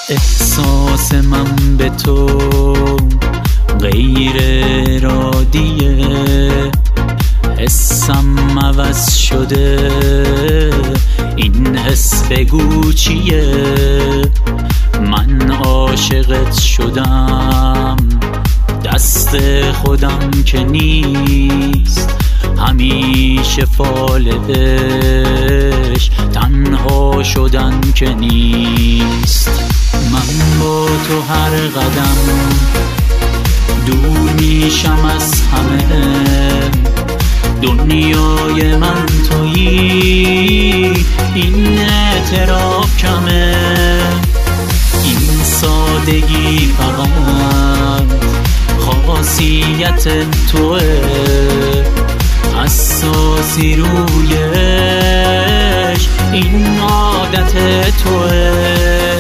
احساس من به تو غیر ارادیه، حسم عوض شده، این حس بگو چیه؟ من عاشقت شدم، دست خودم که نیست، همیشه فال عشق، تنها شدن که نیست. من با تو هر قدم دور میشم از همه، دنیای من تویی، این اعتراف کمه، این سادگی فقط خاصیت توه، حساسی رویش این عادت توه.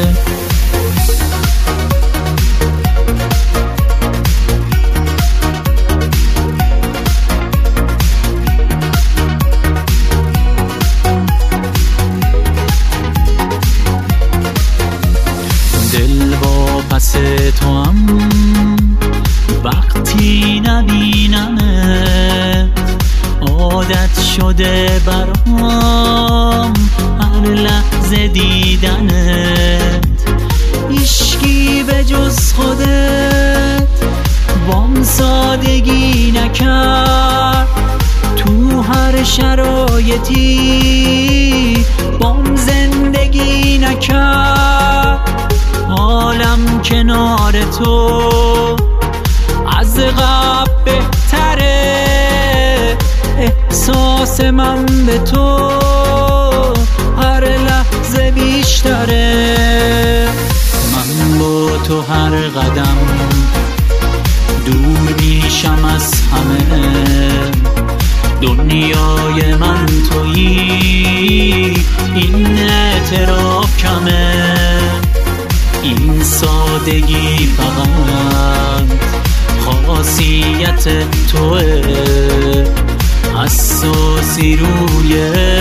دل با پس تو هم وقتی نبینمت، عادت شده برام هر لحظه دیدنت، هیچکی به جز خودت بام سادگی نکرد، تو هر شرایطی بام زندگی نکرد، حالم کنار تو از قبل بهتره، احساس من به تو هر لحظه بیشتره. من با تو هر قدم دور میشم از همه، دنیای من تویی، این اعتراف کمه، این سادگی فقط خاصیت توه، حساسی روی